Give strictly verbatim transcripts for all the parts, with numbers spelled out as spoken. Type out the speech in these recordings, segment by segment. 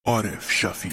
عارف شفیع.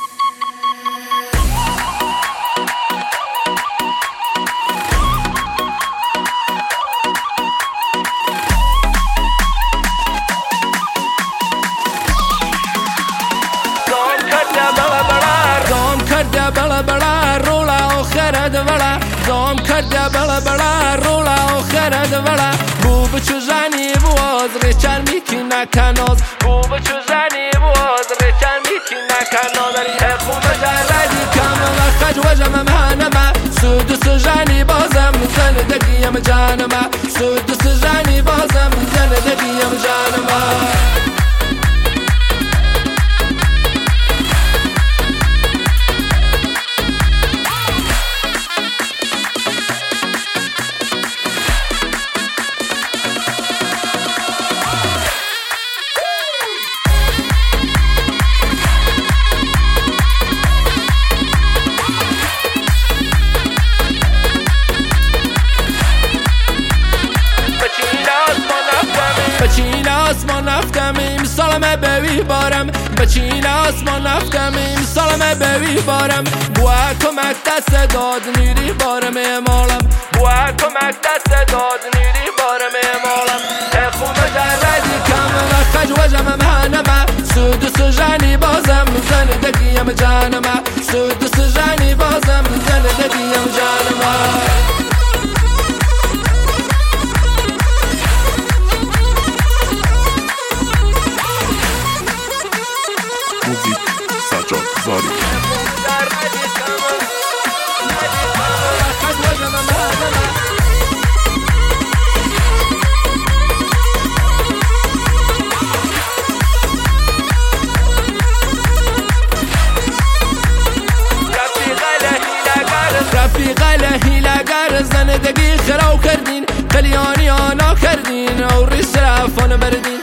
گام کرده بلا بلا رولا آخر دولا گام کرده بلا بلا رولا آخر دولا بو بچو زنی بواز ریچل میکی نکناز بو بچو زنی بواز ریچل میکی نکناز ای خوب جردی کامل خج وجم مهنم سود سجانی بازم زندگیم جانم سود سجانی بازم زندگیم جانم بچین آسمان افتمیم سالمه بوی بارم بچین آسمان افتمیم سالمه بوی بارم بوا کمک دست داد نیری بارم امالم بوا کمک دست داد نیری بارم امالم خون جردی کامل خج وجم مهنم سود سجانی بازم زندگیم جانم سود سجانی بازم زندگیم جانم موزیک سجاد زاری. رفیق هیلگر زندگی خراب کردین قلیانی آنا کردین و ریس رفان بردین